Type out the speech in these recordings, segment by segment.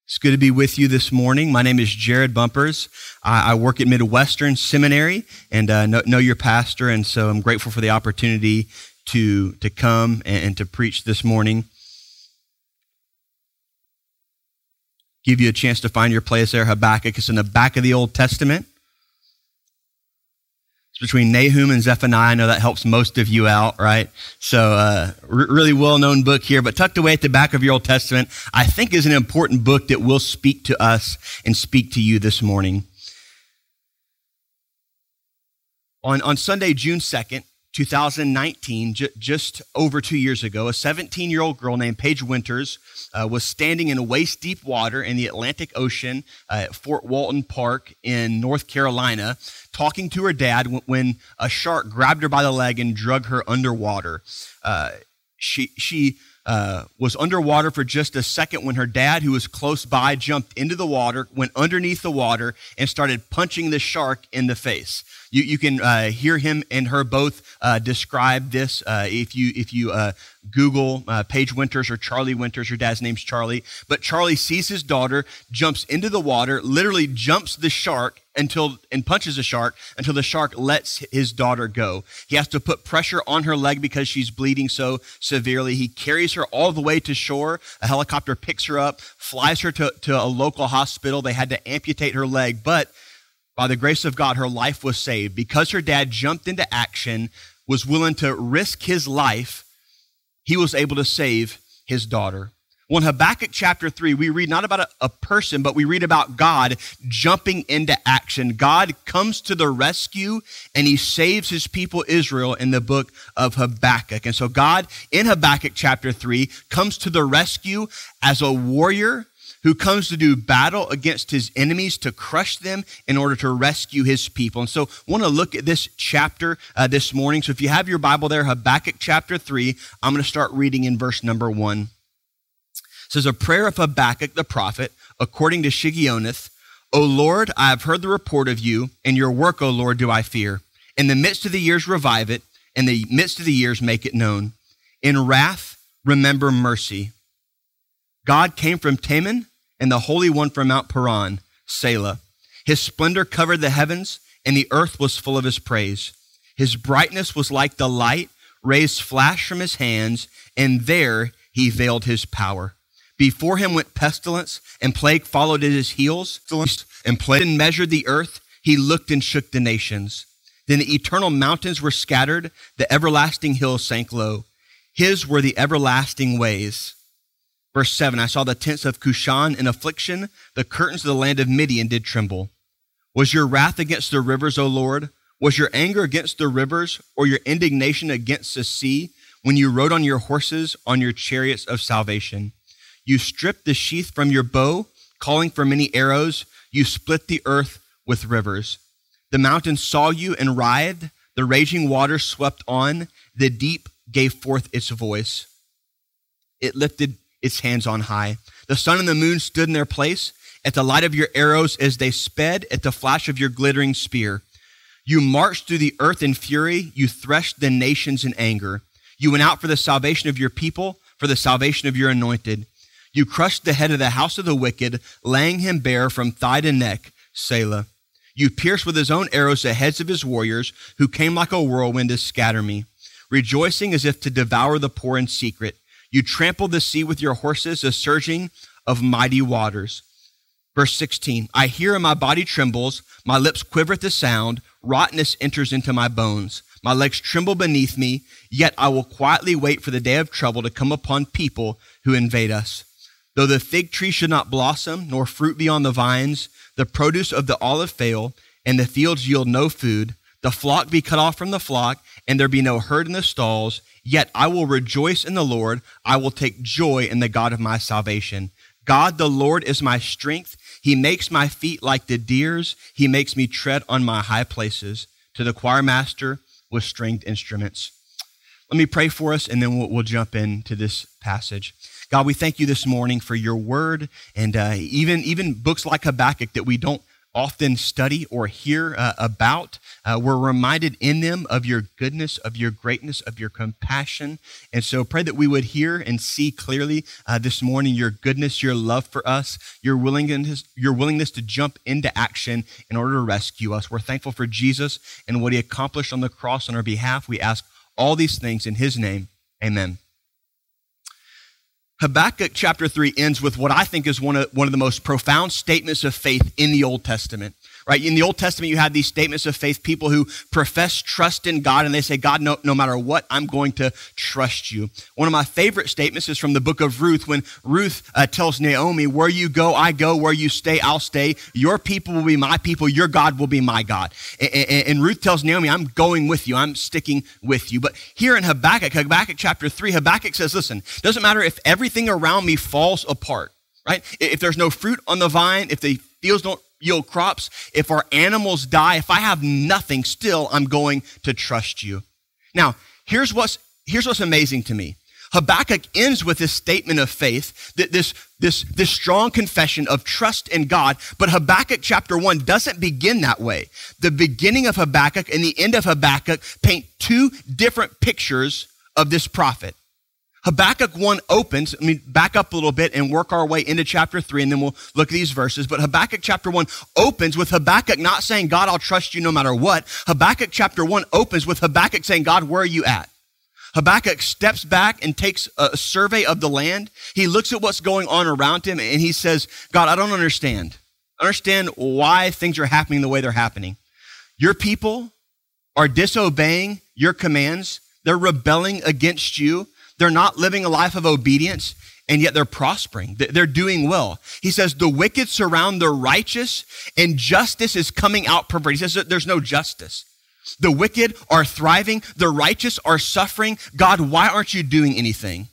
It's good to be with you this morning. My name is Jared Bumpers. I work at Midwestern Seminary and know your pastor, and so I'm grateful for the opportunity to come and to preach this morning. Give you a chance to find your place there. Habakkuk is in the back of the Old Testament. It's between Nahum and Zephaniah. I know that helps most of you out, right? So really well-known book here, but tucked away at the back of your Old Testament, I think is an important book that will speak to us and speak to you this morning. On Sunday, June 2nd, 2019, just over 2 years ago, a 17-year-old girl named Paige Winters was standing in waist-deep water in the Atlantic Ocean at Fort Walton Park in North Carolina, talking to her dad when a shark grabbed her by the leg and drug her underwater. She was underwater for just a second when her dad, who was close by, jumped into the water, went underneath the water, and started punching the shark in the face. You can hear him and her both describe this if you Google Paige Winters or Charlie Winters. Her dad's name's Charlie. But Charlie sees his daughter, jumps into the water, literally jumps the shark and punches the shark until the shark lets his daughter go. He has to put pressure on her leg because she's bleeding so severely. He carries her all the way to shore. A helicopter picks her up, flies her to a local hospital. They had to amputate her leg, but by the grace of God, her life was saved because her dad jumped into action, was willing to risk his life. He was able to save his daughter. Well, in Habakkuk chapter 3, we read not about a person, but we read about God jumping into action. God comes to the rescue and he saves his people Israel in the book of Habakkuk. And so God in Habakkuk chapter 3 comes to the rescue as a warrior who comes to do battle against his enemies to crush them in order to rescue his people. And so I want to look at this chapter this morning. So if you have your Bible there, Habakkuk chapter 3, I'm going to start reading in verse number 1. It says, a prayer of Habakkuk the prophet, according to Shigionoth. O Lord, I have heard the report of you, and your work, O Lord, do I fear. In the midst of the years revive it, in the midst of the years make it known. In wrath remember mercy. God came from Teman, and the Holy One from Mount Paran, Selah. His splendor covered the heavens, and the earth was full of his praise. His brightness was like the light, rays flashed from his hands, and there he veiled his power. Before him went pestilence, and plague followed at his heels, and plague measured the earth. He looked and shook the nations. Then the eternal mountains were scattered, the everlasting hills sank low. His were the everlasting ways. Verse 7, I saw the tents of Cushan in affliction. The curtains of the land of Midian did tremble. Was your wrath against the rivers, O Lord? Was your anger against the rivers, or your indignation against the sea, when you rode on your horses, on your chariots of salvation? You stripped the sheath from your bow, calling for many arrows. You split the earth with rivers. The mountains saw you and writhed. The raging waters swept on. The deep gave forth its voice. It lifted its hands on high. The sun and the moon stood in their place at the light of your arrows as they sped at the flash of your glittering spear. You marched through the earth in fury. You threshed the nations in anger. You went out for the salvation of your people, for the salvation of your anointed. You crushed the head of the house of the wicked, laying him bare from thigh to neck, Selah. You pierced with his own arrows the heads of his warriors, who came like a whirlwind to scatter me, rejoicing as if to devour the poor in secret. You trampled the sea with your horses, a surging of mighty waters. Verse 16, I hear and my body trembles, my lips quiver at the sound, rottenness enters into my bones. My legs tremble beneath me, yet I will quietly wait for the day of trouble to come upon people who invade us. Though the fig tree should not blossom, nor fruit be on the vines, the produce of the olive fail, and the fields yield no food, the flock be cut off from the flock, and there be no herd in the stalls, yet I will rejoice in the Lord. I will take joy in the God of my salvation. God, the Lord, is my strength. He makes my feet like the deer's. He makes me tread on my high places. To the choir master with stringed instruments. Let me pray for us, and then we'll jump into this passage. God, we thank you this morning for your word, and even books like Habakkuk that we don't often study or hear about. We're reminded in them of your goodness, of your greatness, of your compassion. And so pray that we would hear and see clearly this morning your goodness, your love for us, your willingness to jump into action in order to rescue us. We're thankful for Jesus and what he accomplished on the cross on our behalf. We ask all these things in his name. Amen. Habakkuk chapter 3 ends with what I think is one of the most profound statements of faith in the Old Testament. Right? In the Old Testament, you have these statements of faith, people who profess trust in God, and they say, God, no matter what, I'm going to trust you. One of my favorite statements is from the book of Ruth, when Ruth tells Naomi, where you go, I go, where you stay, I'll stay. Your people will be my people, your God will be my God. And Ruth tells Naomi, I'm going with you, I'm sticking with you. But here in Habakkuk chapter 3, Habakkuk says, listen, it doesn't matter if everything around me falls apart, right? If there's no fruit on the vine, if the fields don't yield crops, if our animals die, if I have nothing, still I'm going to trust you. Now, here's what's amazing to me. Habakkuk ends with this statement of faith, this strong confession of trust in God, but Habakkuk chapter 1 doesn't begin that way. The beginning of Habakkuk and the end of Habakkuk paint two different pictures of this prophet. Habakkuk 1 opens, back up a little bit and work our way into chapter 3, and then we'll look at these verses. But Habakkuk chapter 1 opens with Habakkuk not saying, God, I'll trust you no matter what. Habakkuk chapter 1 opens with Habakkuk saying, God, where are you at? Habakkuk steps back and takes a survey of the land. He looks at what's going on around him, and he says, God, I don't understand. I understand why things are happening the way they're happening. Your people are disobeying your commands. They're rebelling against you. They're not living a life of obedience, and yet they're prospering. They're doing well. He says, the wicked surround the righteous, and justice is coming out perverted. He says that there's no justice. The wicked are thriving. The righteous are suffering. God, why aren't you doing anything?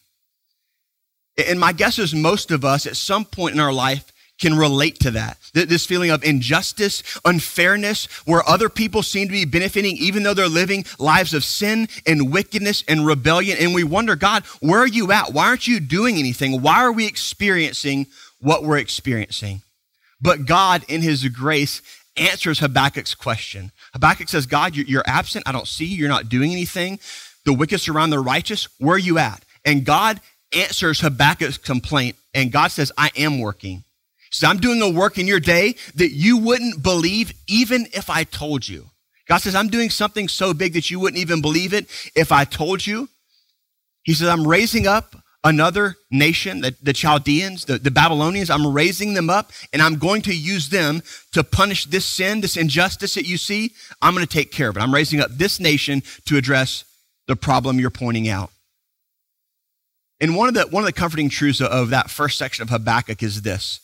And my guess is most of us at some point in our life can relate to that. This feeling of injustice, unfairness, where other people seem to be benefiting even though they're living lives of sin and wickedness and rebellion. And we wonder, God, where are you at? Why aren't you doing anything? Why are we experiencing what we're experiencing? But God, in his grace, answers Habakkuk's question. Habakkuk says, God, you're absent. I don't see you. You're not doing anything. The wicked surround the righteous. Where are you at? And God answers Habakkuk's complaint. And God says, I am working. So I'm doing a work in your day that you wouldn't believe even if I told you. God says, I'm doing something so big that you wouldn't even believe it if I told you. He says, I'm raising up another nation, the Chaldeans, the Babylonians. I'm raising them up, and I'm going to use them to punish this sin, this injustice that you see. I'm going to take care of it. I'm raising up this nation to address the problem you're pointing out. And one of the comforting truths of that first section of Habakkuk is this: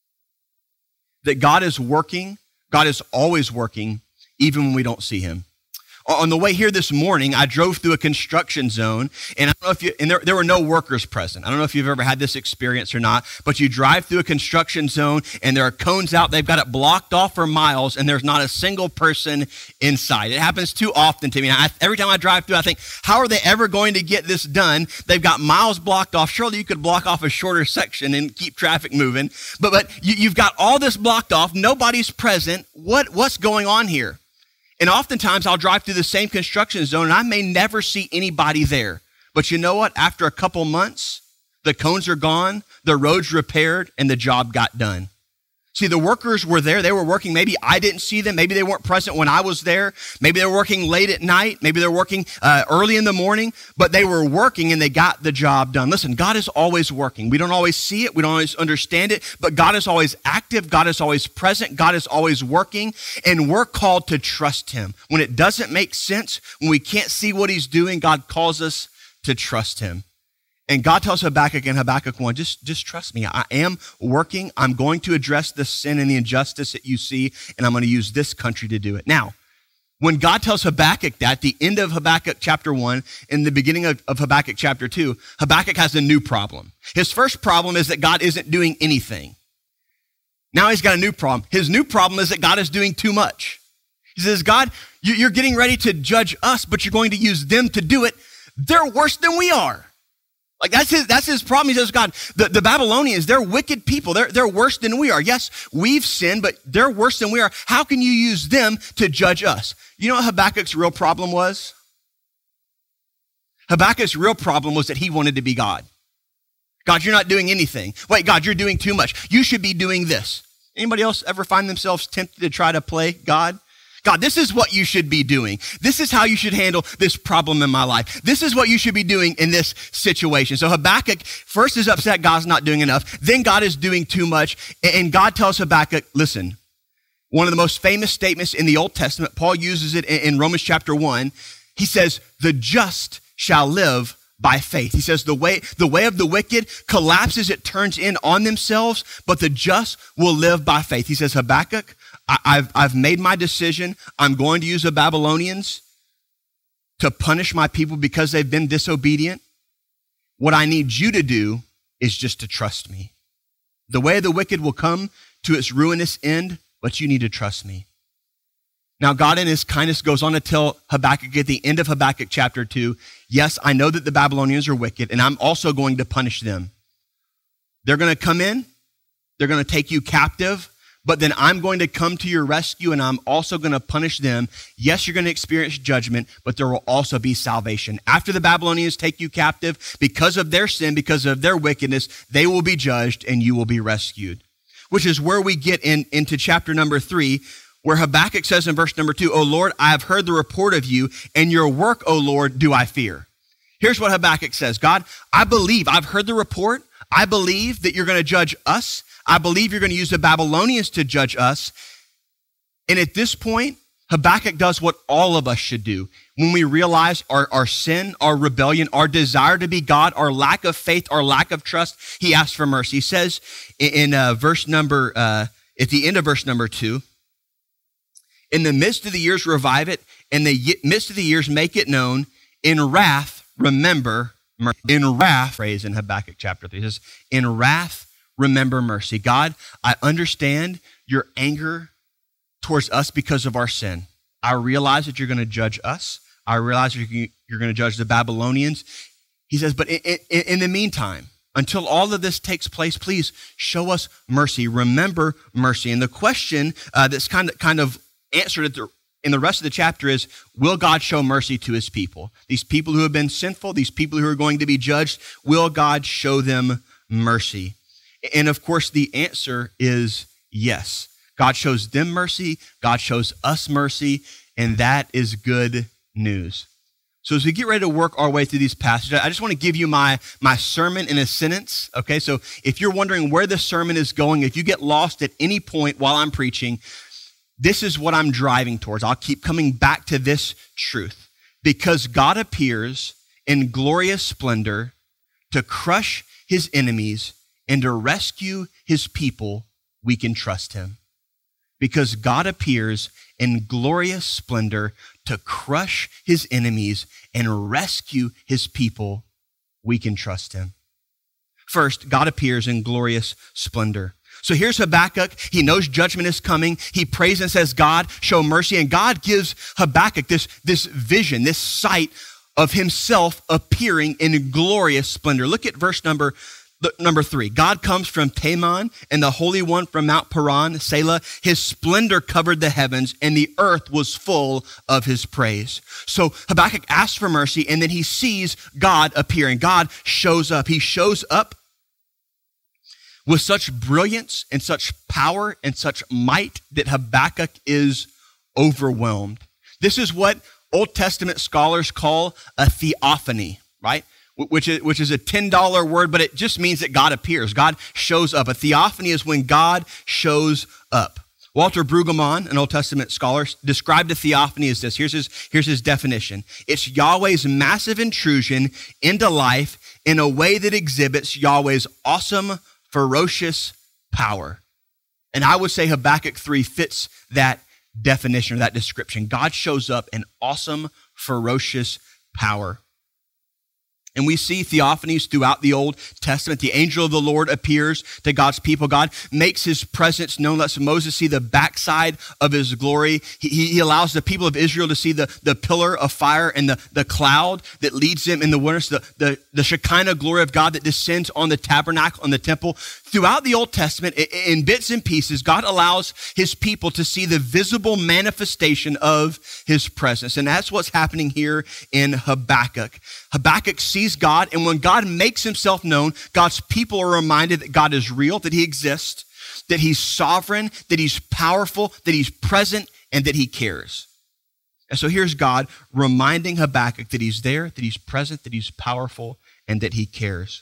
that God is working, God is always working, even when we don't see him. On the way here this morning, I drove through a construction zone, and I don't know if there were no workers present. I don't know if you've ever had this experience or not, but you drive through a construction zone, and there are cones out. They've got it blocked off for miles, and there's not a single person inside. It happens too often to me. Every time I drive through, I think, how are they ever going to get this done? They've got miles blocked off. Surely you could block off a shorter section and keep traffic moving. But you've got all this blocked off. Nobody's present. What's going on here? And oftentimes I'll drive through the same construction zone and I may never see anybody there. But you know what? After a couple months, the cones are gone, the road's repaired, and the job got done. See, the workers were there. They were working. Maybe I didn't see them. Maybe they weren't present when I was there. Maybe they were working late at night. Maybe they're working early in the morning. But they were working and they got the job done. Listen, God is always working. We don't always see it. We don't always understand it. But God is always active. God is always present. God is always working. And we're called to trust him. When it doesn't make sense, when we can't see what he's doing, God calls us to trust him. And God tells Habakkuk in Habakkuk 1, just trust me. I am working. I'm going to address the sin and the injustice that you see, and I'm going to use this country to do it. Now, when God tells Habakkuk that, the end of Habakkuk chapter 1 and the beginning of Habakkuk chapter 2, Habakkuk has a new problem. His first problem is that God isn't doing anything. Now he's got a new problem. His new problem is that God is doing too much. He says, God, you're getting ready to judge us, but you're going to use them to do it. They're worse than we are. Like that's his problem. He says, God, the Babylonians, they're wicked people. They're worse than we are. Yes, we've sinned, but they're worse than we are. How can you use them to judge us? You know what Habakkuk's real problem was? Habakkuk's real problem was that he wanted to be God. God, you're not doing anything. Wait, God, you're doing too much. You should be doing this. Anybody else ever find themselves tempted to try to play God? God, this is what you should be doing. This is how you should handle this problem in my life. This is what you should be doing in this situation. So Habakkuk first is upset God's not doing enough. Then God is doing too much. And God tells Habakkuk, listen, one of the most famous statements in the Old Testament, Paul uses it in Romans chapter 1. He says, the just shall live by faith. He says the way of the wicked collapses, it turns in on themselves, but the just will live by faith. He says, Habakkuk, I've made my decision. I'm going to use the Babylonians to punish my people because they've been disobedient. What I need you to do is just to trust me. The way of the wicked will come to its ruinous end, but you need to trust me. Now, God in his kindness goes on to tell Habakkuk at the end of Habakkuk chapter 2, yes, I know that the Babylonians are wicked, and I'm also going to punish them. They're going to come in, they're going to take you captive, but then I'm going to come to your rescue, and I'm also going to punish them. Yes, you're going to experience judgment, but there will also be salvation. After the Babylonians take you captive, because of their sin, because of their wickedness, they will be judged, and you will be rescued. Which is where we get into chapter number 3, where Habakkuk says in verse number 2, O Lord, I have heard the report of you, and your work, O Lord, do I fear. Here's what Habakkuk says. God, I believe, I've heard the report. I believe that you're going to judge us. I believe you're going to use the Babylonians to judge us. And at this point, Habakkuk does what all of us should do. When we realize our sin, our rebellion, our desire to be God, our lack of faith, our lack of trust, he asks for mercy. He says at the end of verse number 2, in the midst of the years, revive it. In the midst of the years, make it known. In wrath, remember mercy. In wrath, phrase in Habakkuk chapter 3, it says, in wrath, remember mercy. God, I understand your anger towards us because of our sin. I realize that you're going to judge us. I realize you're going to judge the Babylonians. He says, but in the meantime, until all of this takes place, please show us mercy. Remember mercy. And the question that's kind of answered in the rest of the chapter is, will God show mercy to his people? These people who have been sinful, these people who are going to be judged, will God show them mercy? And of course, the answer is yes. God shows them mercy, God shows us mercy, and that is good news. So as we get ready to work our way through these passages, I just want to give you my sermon in a sentence, okay? So if you're wondering where this sermon is going, if you get lost at any point while I'm preaching, this is what I'm driving towards. I'll keep coming back to this truth. Because God appears in glorious splendor to crush his enemies and to rescue his people, we can trust him. Because God appears in glorious splendor to crush his enemies and rescue his people, we can trust him. First, God appears in glorious splendor. So here's Habakkuk. He knows judgment is coming. He prays and says, God, show mercy. And God gives Habakkuk this vision, this sight of himself appearing in glorious splendor. Look at verse number 3. God comes from Teman, and the Holy One from Mount Paran, Selah. His splendor covered the heavens, and the earth was full of his praise. So Habakkuk asks for mercy, and then he sees God appearing. God shows up. He shows up with such brilliance and such power and such might that Habakkuk is overwhelmed. This is what Old Testament scholars call a theophany, right? Which is a $10 word, but it just means that God appears. God shows up. A theophany is when God shows up. Walter Brueggemann, an Old Testament scholar, described a theophany as this. Here's his definition. It's Yahweh's massive intrusion into life in a way that exhibits Yahweh's awesome, ferocious power. And I would say Habakkuk 3 fits that definition or that description. God shows up in awesome, ferocious power. And we see theophanies throughout the Old Testament. The angel of the Lord appears to God's people. God makes his presence known, lets Moses see the backside of his glory. He allows the people of Israel to see the pillar of fire and the cloud that leads them in the wilderness, the Shekinah glory of God that descends on the tabernacle, on the temple. Throughout the Old Testament, in bits and pieces, God allows his people to see the visible manifestation of his presence. And that's what's happening here in Habakkuk. Habakkuk sees God, and when God makes himself known, God's people are reminded that God is real, that he exists, that he's sovereign, that he's powerful, that he's present, and that he cares. And so here's God reminding Habakkuk that he's there, that he's present, that he's powerful, and that he cares.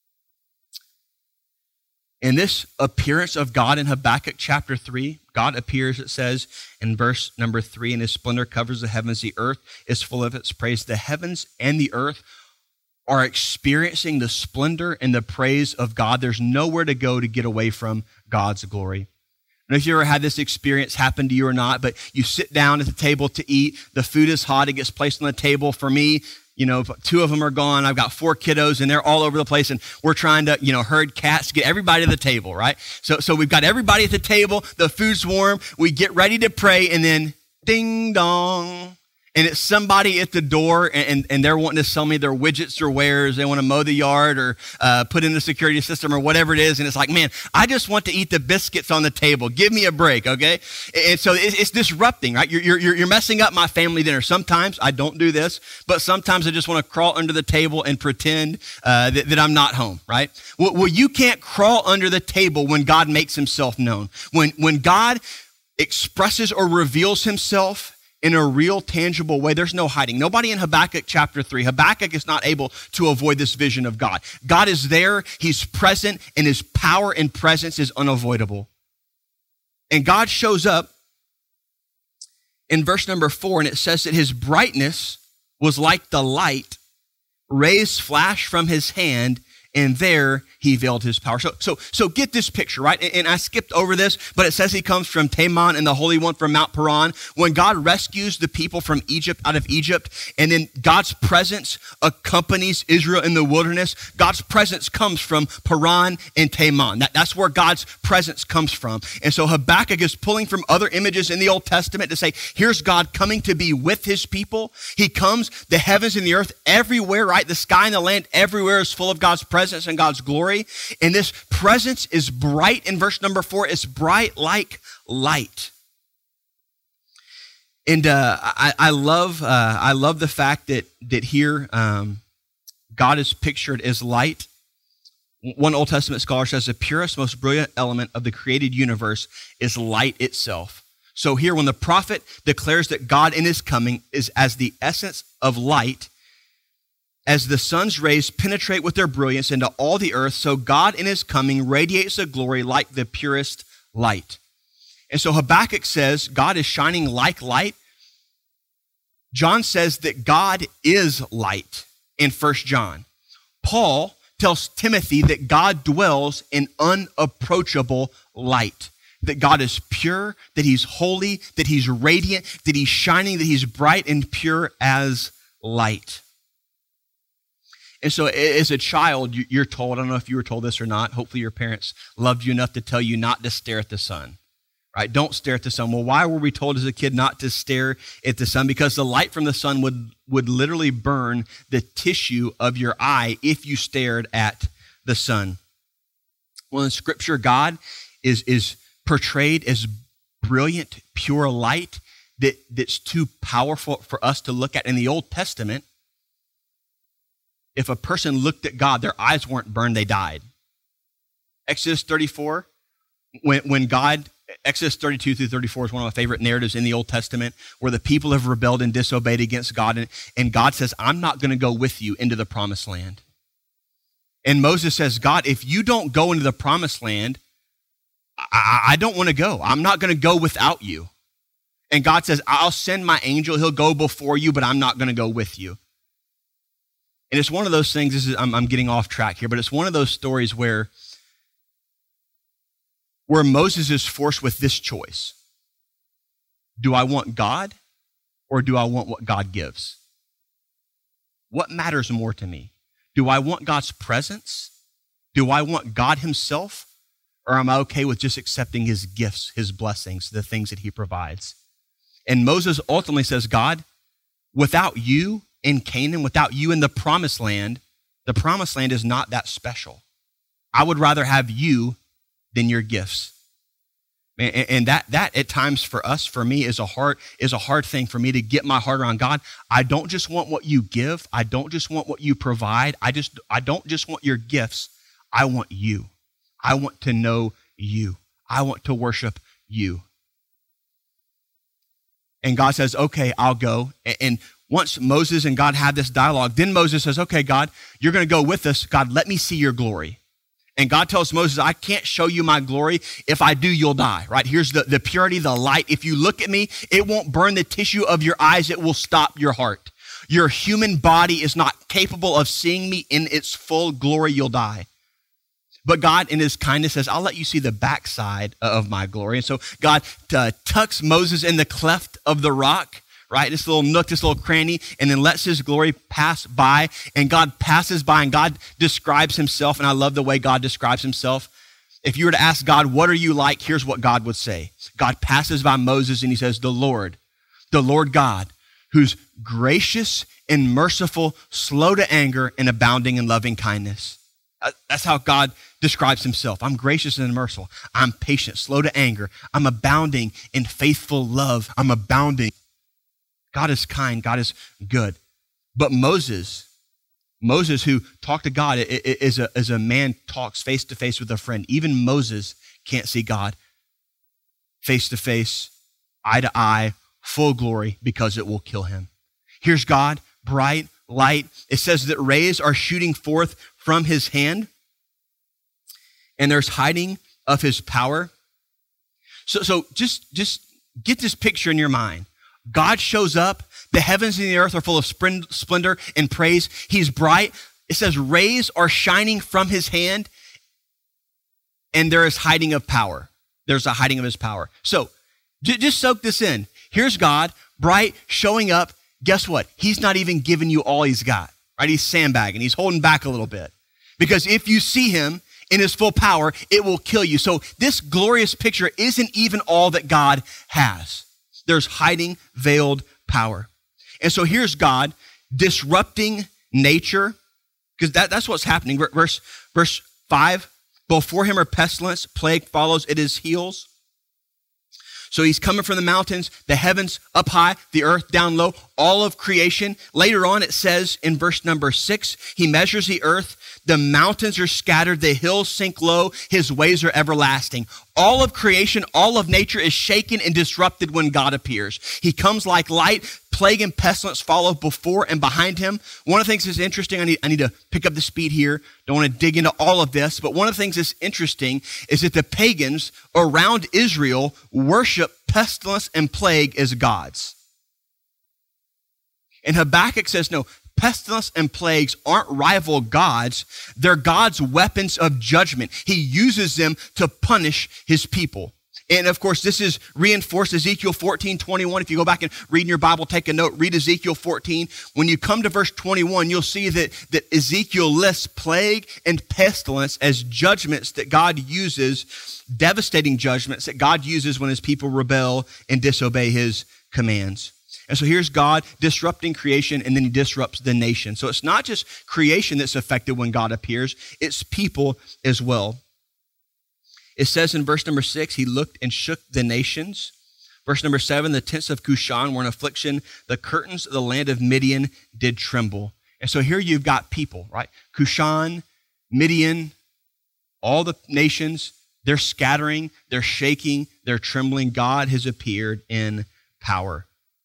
In this appearance of God in Habakkuk chapter 3, God appears, it says in verse number 3, and his splendor covers the heavens. The earth is full of its praise. The heavens and the earth are experiencing the splendor and the praise of God. There's nowhere to go to get away from God's glory. I don't know if you ever had this experience happen to you or not, but you sit down at the table to eat. The food is hot. It gets placed on the table. For me, 2 of them are gone. I've got 4 kiddos and they're all over the place, and we're trying to, herd cats to get everybody to the table, right? So we've got everybody at the table. The food's warm. We get ready to pray, and then ding dong. And it's somebody at the door, and they're wanting to sell me their widgets or wares. They want to mow the yard or put in the security system or whatever it is. And it's like, man, I just want to eat the biscuits on the table. Give me a break, okay? And so it's disrupting, right? You're messing up my family dinner. Sometimes I don't do this, but sometimes I just want to crawl under the table and pretend that I'm not home, right? Well, you can't crawl under the table when God makes himself known. When God expresses or reveals himself in a real, tangible way, there's no hiding. Nobody in Habakkuk chapter 3, Habakkuk is not able to avoid this vision of God. God is there, he's present, and his power and presence is unavoidable. And God shows up in verse number 4, and it says that his brightness was like the light, rays flashed from his hand, and there he veiled his power. So get this picture, right? And I skipped over this, but it says he comes from Teman and the Holy One from Mount Paran. When God rescues the people from Egypt, out of Egypt, and then God's presence accompanies Israel in the wilderness, God's presence comes from Paran and Teman. That's where God's presence comes from. And so Habakkuk is pulling from other images in the Old Testament to say, here's God coming to be with his people. He comes, the heavens and the earth, everywhere, right? The sky and the land, everywhere is full of God's presence and God's glory. And this presence is bright. In verse number 4, it's bright like light. And I love the fact that here God is pictured as light. One Old Testament scholar says the purest, most brilliant element of the created universe is light itself. So here, when the prophet declares that God in his coming is as the essence of light, as the sun's rays penetrate with their brilliance into all the earth, so God in his coming radiates a glory like the purest light. And so Habakkuk says God is shining like light. John says that God is light in 1 John. Paul tells Timothy that God dwells in unapproachable light, that God is pure, that he's holy, that he's radiant, that he's shining, that he's bright and pure as light. And so as a child, you're told, I don't know if you were told this or not, hopefully your parents loved you enough to tell you not to stare at the sun, right? Don't stare at the sun. Well, why were we told as a kid not to stare at the sun? Because the light from the sun would literally burn the tissue of your eye if you stared at the sun. Well, in Scripture, God is portrayed as brilliant, pure light that's too powerful for us to look at. In the Old Testament, if a person looked at God, their eyes weren't burned, they died. Exodus 34, when God, Exodus 32 through 34 is one of my favorite narratives in the Old Testament, where the people have rebelled and disobeyed against God, and God says, I'm not going to go with you into the promised land. And Moses says, God, if you don't go into the promised land, I don't want to go. I'm not going to go without you. And God says, I'll send my angel. He'll go before you, but I'm not going to go with you. And it's one of those things, I'm getting off track here, but it's one of those stories where Moses is forced with this choice. Do I want God or do I want what God gives? What matters more to me? Do I want God's presence? Do I want God himself? Or am I okay with just accepting his gifts, his blessings, the things that he provides? And Moses ultimately says, God, without you in Canaan, without you in the promised land is not that special. I would rather have you than your gifts. And that at times for us, for me, is a hard thing for me to get my heart around. God, I don't just want what you give. I don't just want what you provide. I don't just want your gifts. I want you. I want to know you. I want to worship you. And God says, okay, I'll go. And once Moses and God have this dialogue, then Moses says, okay, God, you're going to go with us. God, let me see your glory. And God tells Moses, I can't show you my glory. If I do, you'll die, right? Here's the purity, the light. If you look at me, it won't burn the tissue of your eyes. It will stop your heart. Your human body is not capable of seeing me in its full glory. You'll die. But God, in his kindness, says, I'll let you see the backside of my glory. And so God tucks Moses in the cleft of the rock, right? This little nook, this little cranny, and then lets his glory pass by. And God passes by, and God describes himself. And I love the way God describes himself. If you were to ask God, what are you like? Here's what God would say. God passes by Moses, and he says, the Lord God, who's gracious and merciful, slow to anger, and abounding in loving kindness. That's how God describes himself. I'm gracious and merciful. I'm patient, slow to anger. I'm abounding in faithful love. I'm abounding. God is kind. God is good. But Moses, who talked to God is a man talks face to face with a friend. Even Moses can't see God face to face, eye to eye, full glory, because it will kill him. Here's God, bright, light. It says that rays are shooting forth from his hand, and there's hiding of his power. So just get this picture in your mind. God shows up. The heavens and the earth are full of splendor and praise. He's bright. It says rays are shining from his hand, and there is hiding of power. There's a hiding of his power. So just soak this in. Here's God, bright, showing up. Guess what? He's not even giving you all he's got, right? He's sandbagging. He's holding back a little bit. Because if you see him in his full power, it will kill you. So this glorious picture isn't even all that God has. There's hiding, veiled power. And so here's God disrupting nature, because that's what's happening. Verse 5, before him are pestilence, plague follows at his heels. So he's coming from the mountains, the heavens up high, the earth down low, all of creation. Later on, it says in verse number 6, he measures the earth. The mountains are scattered. The hills sink low. His ways are everlasting. All of creation, all of nature is shaken and disrupted when God appears. He comes like light. Plague and pestilence follow before and behind him. One of the things that's interesting, I need to pick up the speed here. Don't want to dig into all of this, but one of the things that's interesting is that the pagans around Israel worship pestilence and plague as gods. And Habakkuk says, no, pestilence and plagues aren't rival gods. They're God's weapons of judgment. He uses them to punish his people. And of course, this is reinforced Ezekiel 14:21. If you go back and read in your Bible, take a note, read Ezekiel 14. When you come to verse 21, you'll see that Ezekiel lists plague and pestilence as judgments that God uses, devastating judgments that God uses when his people rebel and disobey his commands. And so here's God disrupting creation, and then he disrupts the nation. So it's not just creation that's affected when God appears, it's people as well. It says in verse number 6, he looked and shook the nations. Verse number 7, the tents of Cushan were in affliction. The curtains of the land of Midian did tremble. And so here you've got people, right? Cushan, Midian, all the nations, they're scattering, they're shaking, they're trembling. God has appeared in power.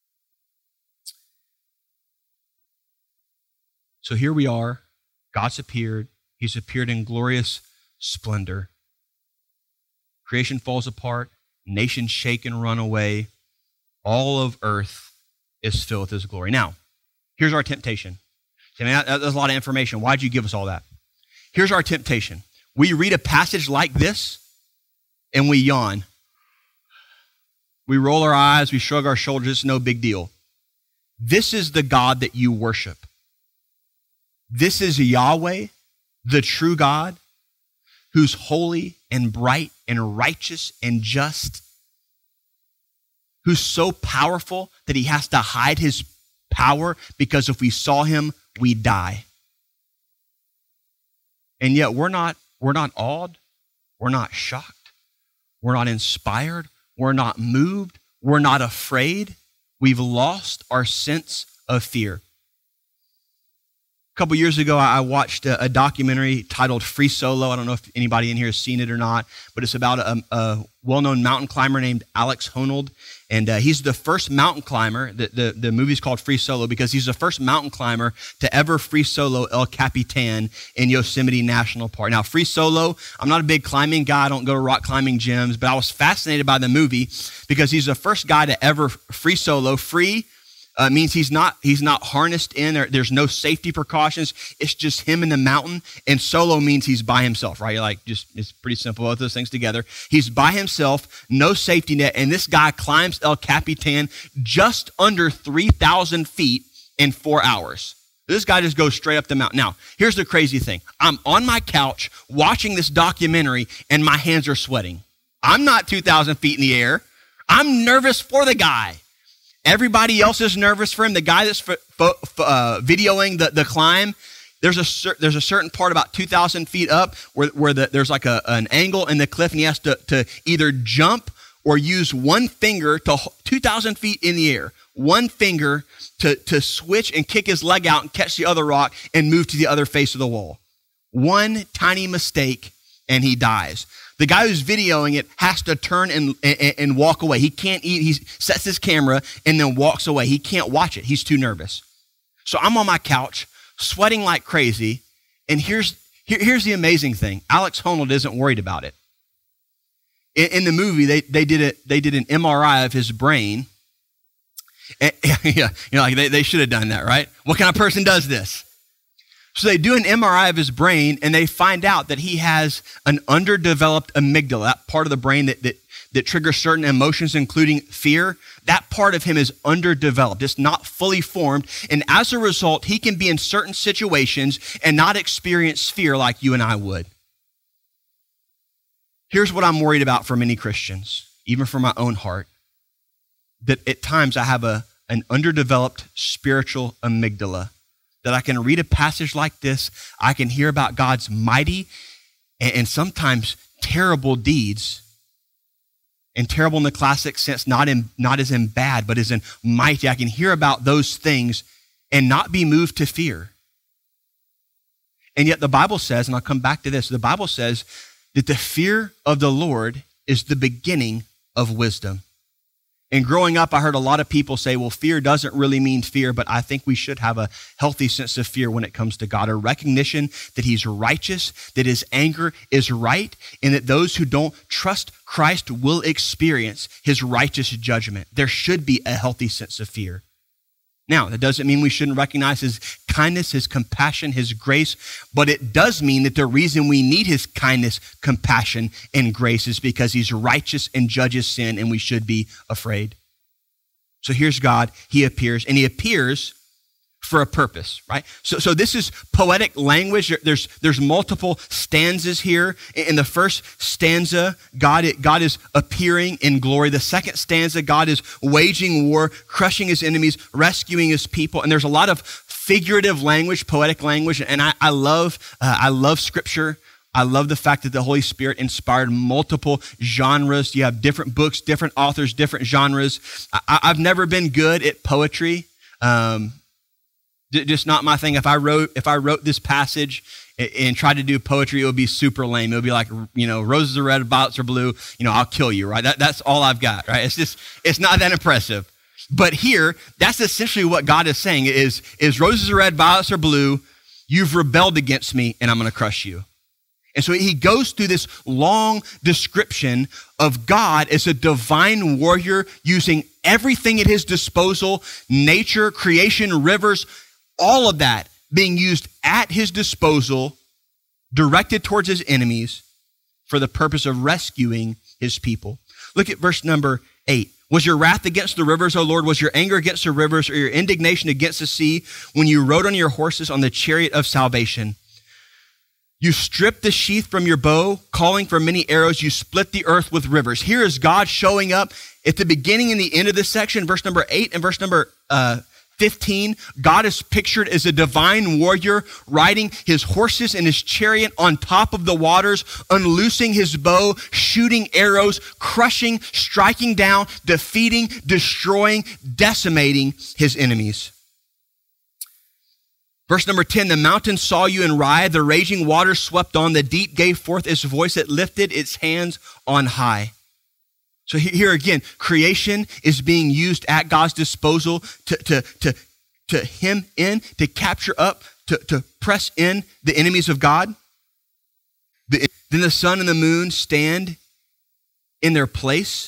So here we are. God's appeared. He's appeared in glorious splendor. Creation falls apart, nations shake and run away. All of earth is filled with his glory. Now, here's our temptation. I mean, that's a lot of information. Why'd you give us all that? Here's our temptation. We read a passage like this and we yawn. We roll our eyes, we shrug our shoulders, it's no big deal. This is the God that you worship. This is Yahweh, the true God, who's holy and bright and righteous and just, who's so powerful that he has to hide his power because if we saw him, we'd die. And yet we're not awed, we're not shocked, we're not inspired, we're not moved, we're not afraid. We've lost our sense of fear. A couple years ago, I watched a documentary titled Free Solo. I don't know if anybody in here has seen it or not, but it's about a well-known mountain climber named Alex Honnold. And he's the first mountain climber. The movie's called Free Solo because he's the first mountain climber to ever free solo El Capitan in Yosemite National Park. Now, free solo, I'm not a big climbing guy. I don't go to rock climbing gyms, but I was fascinated by the movie because he's the first guy to ever free solo. Free means he's not harnessed in. There's no safety precautions. It's just him in the mountain. And solo means he's by himself, right? You're like, it's pretty simple, both those things together. He's by himself, no safety net, and this guy climbs El Capitan just under 3,000 feet in 4 hours. This guy just goes straight up the mountain. Now, here's the crazy thing. I'm on my couch watching this documentary, and my hands are sweating. I'm not 2,000 feet in the air. I'm nervous for the guy. Everybody else is nervous for him. The guy that's videoing the climb, there's a certain part about 2,000 feet up where there's like an angle in the cliff, and he has to either jump or use one finger to 2,000 feet in the air, one finger to switch and kick his leg out and catch the other rock and move to the other face of the wall. One tiny mistake and he dies. The guy who's videoing it has to turn and walk away. He can't eat. He sets his camera and then walks away. He can't watch it. He's too nervous. So I'm on my couch, sweating like crazy. And here's the amazing thing. Alex Honnold isn't worried about it. In the movie, they did an MRI of his brain. And, yeah, like they should have done that, right? What kind of person does this? So they do an MRI of his brain, and they find out that he has an underdeveloped amygdala, that part of the brain that triggers certain emotions, including fear. That part of him is underdeveloped. It's not fully formed. And as a result, he can be in certain situations and not experience fear like you and I would. Here's what I'm worried about for many Christians, even for my own heart, that at times I have an underdeveloped spiritual amygdala. That I can read a passage like this, I can hear about God's mighty and sometimes terrible deeds. And terrible in the classic sense, not as in bad, but as in mighty. I can hear about those things and not be moved to fear. And yet the Bible says, and I'll come back to this, the Bible says that the fear of the Lord is the beginning of wisdom. And growing up, I heard a lot of people say, well, fear doesn't really mean fear, but I think we should have a healthy sense of fear when it comes to God, a recognition that he's righteous, that his anger is right, and that those who don't trust Christ will experience his righteous judgment. There should be a healthy sense of fear. Now, that doesn't mean we shouldn't recognize his kindness, his compassion, his grace, but it does mean that the reason we need his kindness, compassion, and grace is because he's righteous and judges sin, and we should be afraid. So here's God. He appears, and he appears for a purpose, right? So this is poetic language. There's multiple stanzas here. In the first stanza, God is appearing in glory. The second stanza, God is waging war, crushing his enemies, rescuing his people. And there's a lot of figurative language, poetic language. And I love scripture. I love the fact that the Holy Spirit inspired multiple genres. You have different books, different authors, different genres. I've never been good at poetry. Just not my thing. If I wrote this passage and tried to do poetry, it would be super lame. It would be like, roses are red, violets are blue. I'll kill you, right? That's all I've got, right? It's not that impressive. But here, that's essentially what God is saying is roses are red, violets are blue. You've rebelled against me, and I'm going to crush you. And so he goes through this long description of God as a divine warrior using everything at his disposal, nature, creation, rivers, all of that being used at his disposal, directed towards his enemies for the purpose of rescuing his people. Look at verse number 8. Was your wrath against the rivers, O Lord? Was your anger against the rivers, or your indignation against the sea when you rode on your horses on the chariot of salvation? You stripped the sheath from your bow, calling for many arrows. You split the earth with rivers. Here is God showing up at the beginning and the end of this section, verse number 8 and verse number 15. God is pictured as a divine warrior riding his horses and his chariot on top of the waters, unloosing his bow, shooting arrows, crushing, striking down, defeating, destroying, decimating his enemies. Verse number 10, the mountains saw you and writhed, the raging waters swept on, the deep gave forth its voice, it lifted its hands on high. So here again, creation is being used at God's disposal to hem in, to capture up, to press in the enemies of God. Then the sun and the moon stand in their place.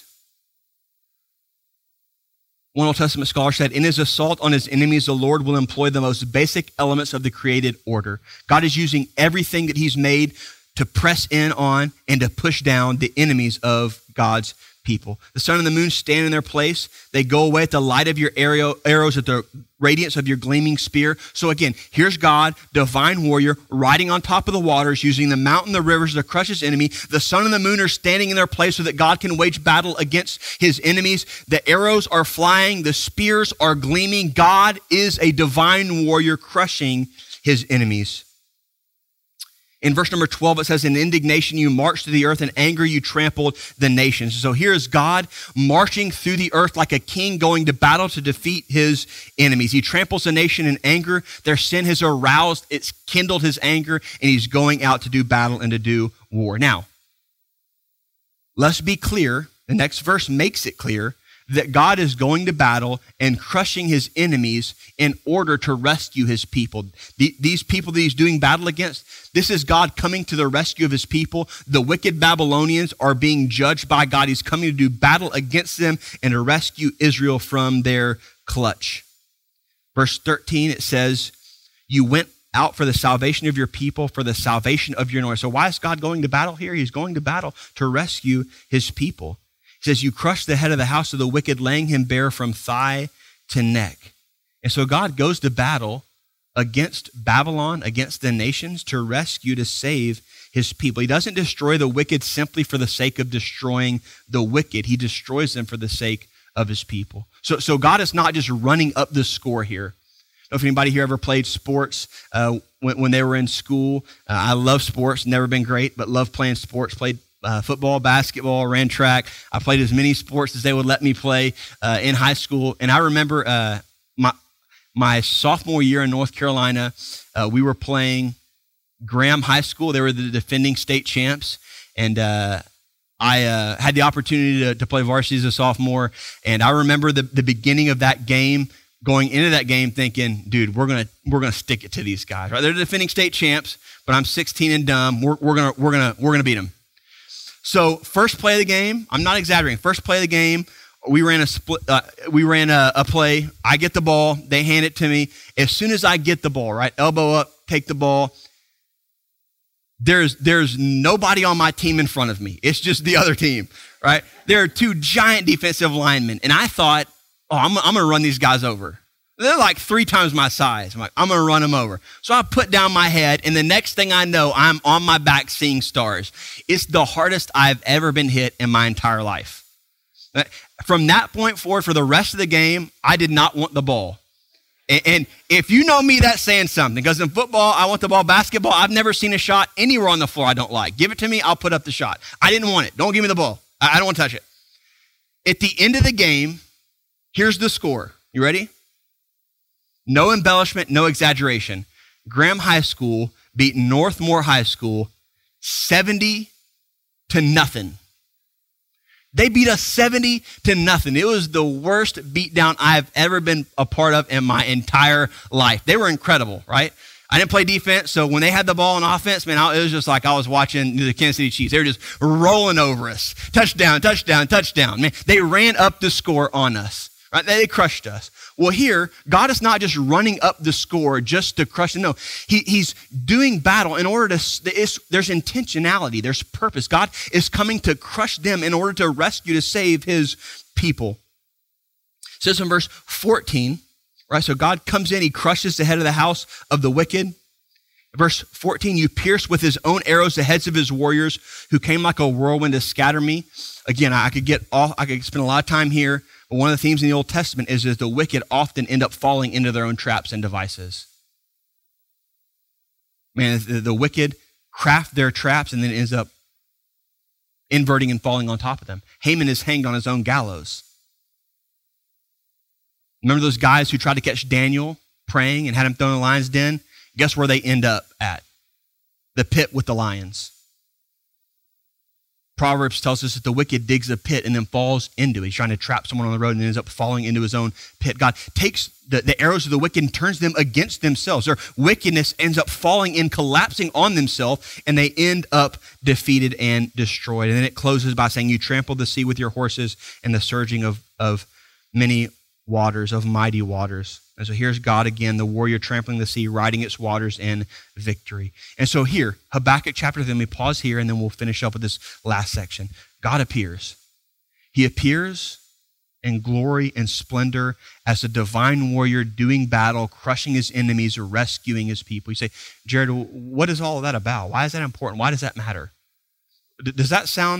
One Old Testament scholar said, in his assault on his enemies, the Lord will employ the most basic elements of the created order. God is using everything that he's made to press in on and to push down the enemies of God's people. The sun and the moon stand in their place. They go away at the light of your arrows, at the radiance of your gleaming spear. So again, here's God, divine warrior, riding on top of the waters, using the mountain, the rivers to crush his enemy. The sun and the moon are standing in their place so that God can wage battle against his enemies. The arrows are flying. The spears are gleaming. God is a divine warrior crushing his enemies. In verse number 12, it says, in indignation you marched through the earth, in anger you trampled the nations. So here is God marching through the earth like a king going to battle to defeat his enemies. He tramples the nation in anger. Their sin has aroused, it's kindled his anger, and he's going out to do battle and to do war. Now, let's be clear. The next verse makes it clear that God is going to battle and crushing his enemies in order to rescue his people. These people that he's doing battle against, this is God coming to the rescue of his people. The wicked Babylonians are being judged by God. He's coming to do battle against them and to rescue Israel from their clutch. Verse 13, it says, you went out for the salvation of your people, for the salvation of your noise. So why is God going to battle here? He's going to battle to rescue his people. He says, you crushed the head of the house of the wicked, laying him bare from thigh to neck. And so God goes to battle against Babylon, against the nations, to rescue, to save his people. He doesn't destroy the wicked simply for the sake of destroying the wicked. He destroys them for the sake of his people. So God is not just running up the score here. I don't know if anybody here ever played sports when they were in school. I love sports, never been great, but love playing sports, played football, basketball, ran track. I played as many sports as they would let me play in high school. And I remember my sophomore year in North Carolina, we were playing Graham High School. They were the defending state champs. And I had the opportunity to play varsity as a sophomore. And I remember the beginning of that game, going into that game thinking, dude, we're gonna stick it to these guys. Right? They're the defending state champs, but I'm 16 and dumb. We're gonna beat them. So first play of the game, I'm not exaggerating. First play of the game, we ran a play. I get the ball. They hand it to me. As soon as I get the ball, right, elbow up, take the ball. There's nobody on my team in front of me. It's just the other team, right? There are two giant defensive linemen, and I thought, I'm going to run these guys over. They're like 3 times my size. I'm like, I'm going to run them over. So I put down my head, and the next thing I know, I'm on my back seeing stars. It's the hardest I've ever been hit in my entire life. From that point forward, for the rest of the game, I did not want the ball. And if you know me, that's saying something. Because in football, I want the ball. Basketball, I've never seen a shot anywhere on the floor I don't like. Give it to me, I'll put up the shot. I didn't want it. Don't give me the ball. I don't want to touch it. At the end of the game, here's the score. You ready? No embellishment, no exaggeration. Graham High School beat Northmore High School 70-0. They beat us 70-0. It was the worst beatdown I've ever been a part of in my entire life. They were incredible, right? I didn't play defense, so when they had the ball on offense, man, it was just like I was watching the Kansas City Chiefs. They were just rolling over us. Touchdown, touchdown, touchdown. Man, they ran up the score on us, right? They crushed us. Well, here, God is not just running up the score just to crush it. No, he's doing battle in order to, there's intentionality, there's purpose. God is coming to crush them in order to rescue, to save his people. It says in verse 14, right? So God comes in, he crushes the head of the house of the wicked. Verse 14, you pierced with his own arrows the heads of his warriors who came like a whirlwind to scatter me. Again, I could spend a lot of time here, but one of the themes in the Old Testament is that the wicked often end up falling into their own traps and devices. Man, the wicked craft their traps and then ends up inverting and falling on top of them. Haman is hanged on his own gallows. Remember those guys who tried to catch Daniel praying and had him thrown in the lion's den? Guess where they end up at? The pit with the lions. Proverbs tells us that the wicked digs a pit and then falls into it. He's trying to trap someone on the road and ends up falling into his own pit. God takes the arrows of the wicked and turns them against themselves. Their wickedness ends up falling in, collapsing on themselves, and they end up defeated and destroyed. And then it closes by saying, you trampled the sea with your horses and the surging of many waters, of mighty waters. And so here's God again, the warrior trampling the sea, riding its waters in victory. And so here, Habakkuk chapter 3, let me pause here and then we'll finish up with this last section. God appears. He appears in glory and splendor as a divine warrior doing battle, crushing his enemies, or rescuing his people. You say, Jared, what is all of that about? Why is that important? Why does that matter? Does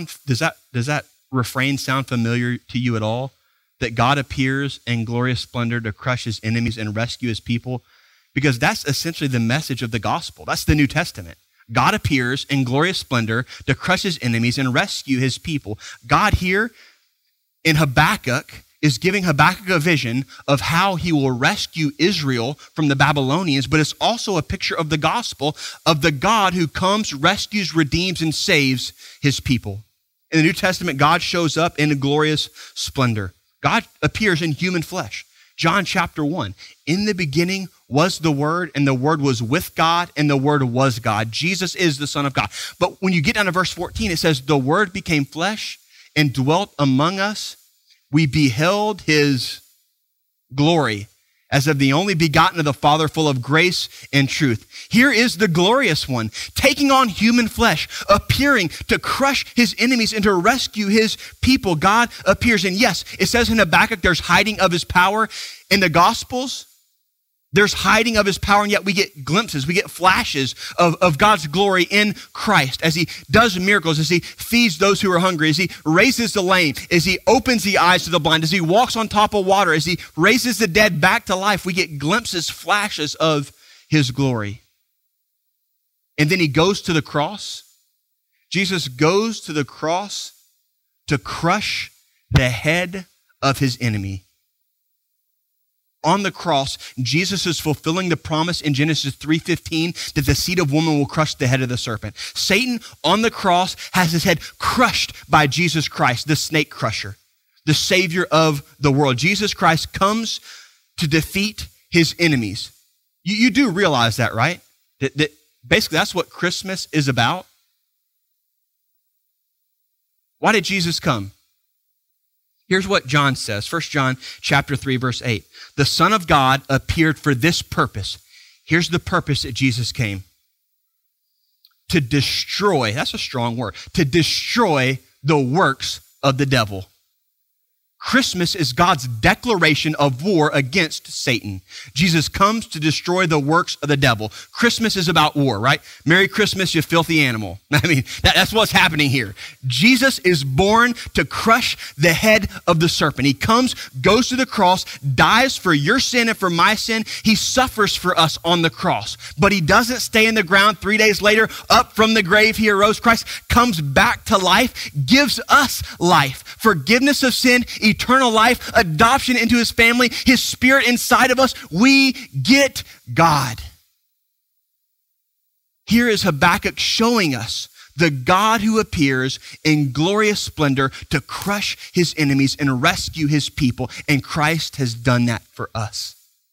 that refrain sound familiar to you at all? That God appears in glorious splendor to crush his enemies and rescue his people? Because that's essentially the message of the gospel. That's the New Testament. God appears in glorious splendor to crush his enemies and rescue his people. God here in Habakkuk is giving Habakkuk a vision of how he will rescue Israel from the Babylonians, but it's also a picture of the gospel of the God who comes, rescues, redeems, and saves his people. In the New Testament, God shows up in glorious splendor. God appears in human flesh. John chapter 1, in the beginning was the Word, and the Word was with God, and the Word was God. Jesus is the Son of God. But when you get down to verse 14, it says, the Word became flesh and dwelt among us. We beheld his glory as of the only begotten of the Father, full of grace and truth. Here is the glorious one, taking on human flesh, appearing to crush his enemies and to rescue his people. God appears. And yes, it says in Habakkuk, there's hiding of his power. In the Gospels, there's hiding of his power, and yet we get glimpses, we get flashes of God's glory in Christ as he does miracles, as he feeds those who are hungry, as he raises the lame, as he opens the eyes to the blind, as he walks on top of water, as he raises the dead back to life. We get glimpses, flashes of his glory. And then he goes to the cross. Jesus goes to the cross to crush the head of his enemy. On the cross, Jesus is fulfilling the promise in Genesis 3:15 that the seed of woman will crush the head of the serpent. Satan on the cross has his head crushed by Jesus Christ, the snake crusher, the Savior of the world. Jesus Christ comes to defeat his enemies. You do realize that, right? That basically that's what Christmas is about. Why did Jesus come? Here's what John says, 1 John chapter 3, verse 8. The Son of God appeared for this purpose. Here's the purpose that Jesus came. To destroy, that's a strong word, to destroy the works of the devil. Christmas is God's declaration of war against Satan. Jesus comes to destroy the works of the devil. Christmas is about war, right? Merry Christmas, you filthy animal. I mean, that's what's happening here. Jesus is born to crush the head of the serpent. He comes, goes to the cross, dies for your sin and for my sin. He suffers for us on the cross, but he doesn't stay in the ground. 3 days later, up from the grave, he arose. Christ comes back to life, gives us life, forgiveness of sin, eternal life, adoption into his family, his Spirit inside of us. We get God. Here is Habakkuk showing us the God who appears in glorious splendor to crush his enemies and rescue his people, and Christ has done that for us.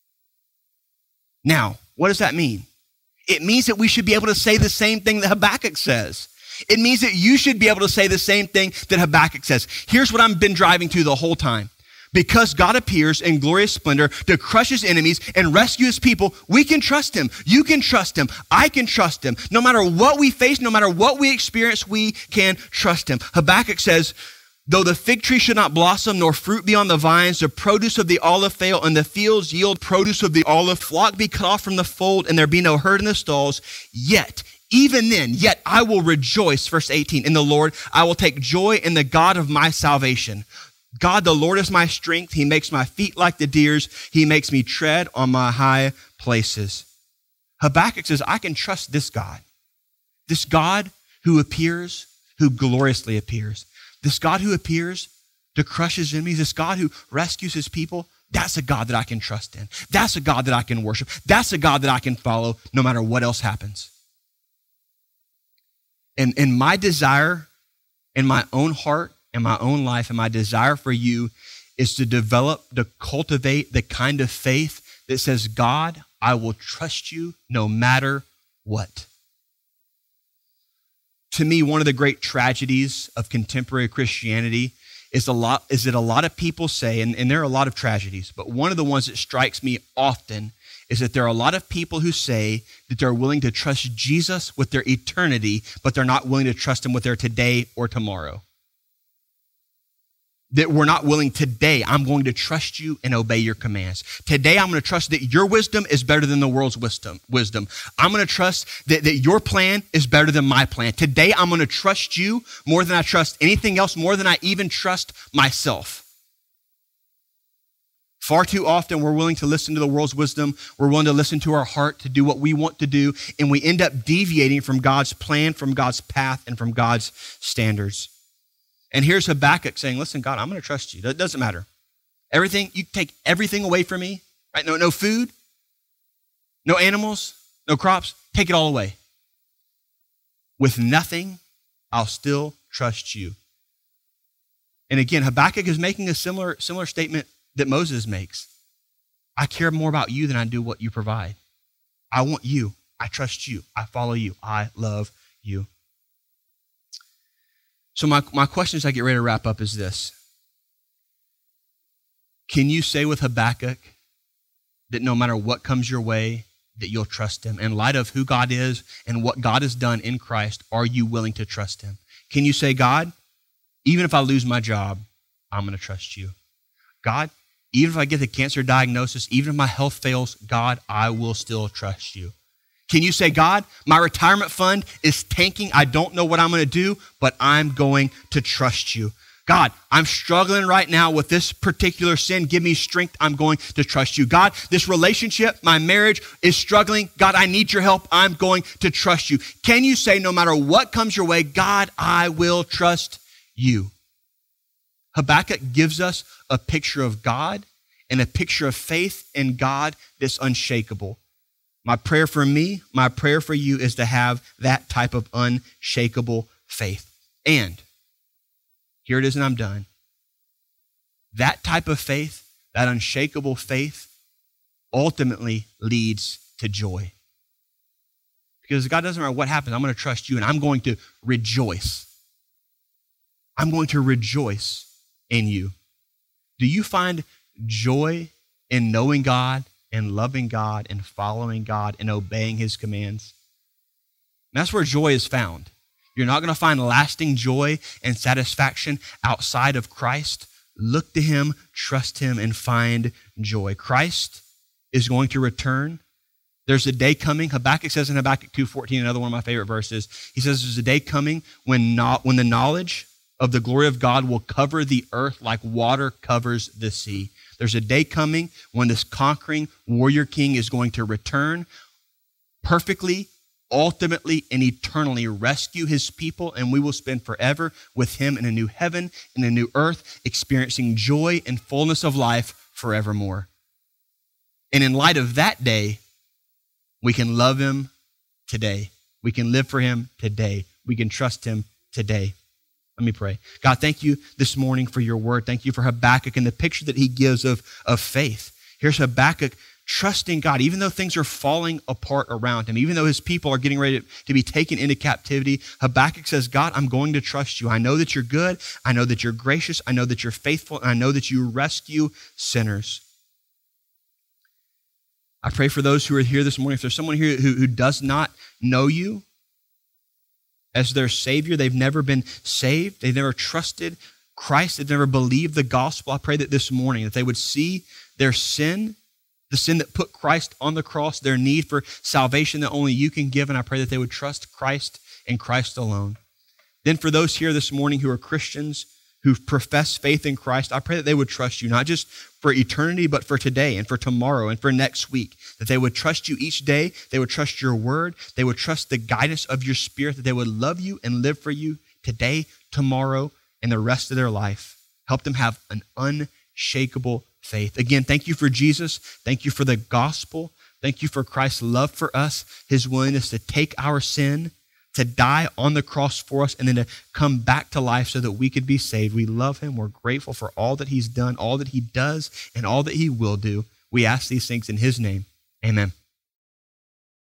Now, what does that mean? It means that we should be able to say the same thing that Habakkuk says. It means that you should be able to say the same thing that Habakkuk says. Here's what I've been driving to the whole time. Because God appears in glorious splendor to crush his enemies and rescue his people, we can trust him. You can trust him. I can trust him. No matter what we face, no matter what we experience, we can trust him. Habakkuk says, Though the fig tree should not blossom, nor fruit be on the vines, the produce of the olive fail, and the fields yield produce of the olive, flock be cut off from the fold, and there be no herd in the stalls, yet, even then, yet I will rejoice, verse 18, in the Lord. I will take joy in the God of my salvation. God, the Lord is my strength. He makes my feet like the deer's. He makes me tread on my high places. Habakkuk says, I can trust this God who appears, who gloriously appears. This God who appears to crush his enemies, this God who rescues his people, that's a God that I can trust in. That's a God that I can worship. That's a God that I can follow no matter what else happens. And my desire in my own heart, in my own life, and my desire for you is to develop, to cultivate the kind of faith that says, God, I will trust you no matter what. To me, one of the great tragedies of contemporary Christianity is that a lot of people say, and there are a lot of tragedies, but one of the ones that strikes me often is that there are a lot of people who say that they're willing to trust Jesus with their eternity, but they're not willing to trust him with their today or tomorrow. That we're not willing today, I'm going to trust you and obey your commands. Today, I'm going to trust that your wisdom is better than the world's wisdom. I'm going to trust that your plan is better than my plan. Today, I'm going to trust you more than I trust anything else, more than I even trust myself. Far too often, we're willing to listen to the world's wisdom. We're willing to listen to our heart to do what we want to do, and we end up deviating from God's plan, from God's path, and from God's standards. And here's Habakkuk saying, listen, God, I'm going to trust you. It doesn't matter. Everything, you take everything away from me, right? No food, no animals, no crops, take it all away. With nothing, I'll still trust you. And again, Habakkuk is making a similar statement that Moses makes. I care more about you than I do what you provide. I want you. I trust you. I follow you. I love you. So my question as I get ready to wrap up is this. Can you say with Habakkuk that no matter what comes your way, that you'll trust him? In light of who God is and what God has done in Christ, are you willing to trust him? Can you say, God, even if I lose my job, I'm going to trust you. God, even if I get the cancer diagnosis, even if my health fails, God, I will still trust you. Can you say, God, my retirement fund is tanking. I don't know what I'm going to do, but I'm going to trust you. God, I'm struggling right now with this particular sin. Give me strength. I'm going to trust you. God, this relationship, my marriage is struggling. God, I need your help. I'm going to trust you. Can you say, no matter what comes your way, God, I will trust you? Habakkuk gives us a picture of God and a picture of faith in God that's unshakable. My prayer for me, my prayer for you is to have that type of unshakable faith. And here it is, and I'm done. That type of faith, that unshakable faith, ultimately leads to joy. Because God, doesn't matter what happens, I'm going to trust you and I'm going to rejoice. I'm going to rejoice in you. Do you find joy in knowing God and loving God and following God and obeying his commands? And that's where joy is found. You're not going to find lasting joy and satisfaction outside of Christ. Look to him, trust him, and find joy. Christ is going to return. There's a day coming. Habakkuk says in Habakkuk 2:14, another one of my favorite verses, he says there's a day coming when the knowledge of the glory of God will cover the earth like water covers the sea. There's a day coming when this conquering warrior king is going to return perfectly, ultimately, and eternally rescue his people, and we will spend forever with him in a new heaven, in a new earth, experiencing joy and fullness of life forevermore. And in light of that day, we can love him today. We can live for him today. We can trust him today. Let me pray. God, thank you this morning for your word. Thank you for Habakkuk and the picture that he gives of faith. Here's Habakkuk trusting God, even though things are falling apart around him, even though his people are getting ready to be taken into captivity. Habakkuk says, God, I'm going to trust you. I know that you're good. I know that you're gracious. I know that you're faithful. And I know that you rescue sinners. I pray for those who are here this morning. If there's someone here who does not know you as their Savior, they've never been saved, they've never trusted Christ, they've never believed the gospel. I pray that this morning that they would see their sin, the sin that put Christ on the cross, their need for salvation that only you can give, and I pray that they would trust Christ and Christ alone. Then for those here this morning who are Christians, who profess faith in Christ, I pray that they would trust you, not just for eternity, but for today and for tomorrow and for next week, that they would trust you each day, they would trust your word, they would trust the guidance of your spirit, that they would love you and live for you today, tomorrow, and the rest of their life. Help them have an unshakable faith. Again, thank you for Jesus. Thank you for the gospel. Thank you for Christ's love for us, his willingness to take our sin, to die on the cross for us, and then to come back to life so that we could be saved. We love him. We're grateful for all that he's done, all that he does, and all that he will do. We ask these things in his name. Amen.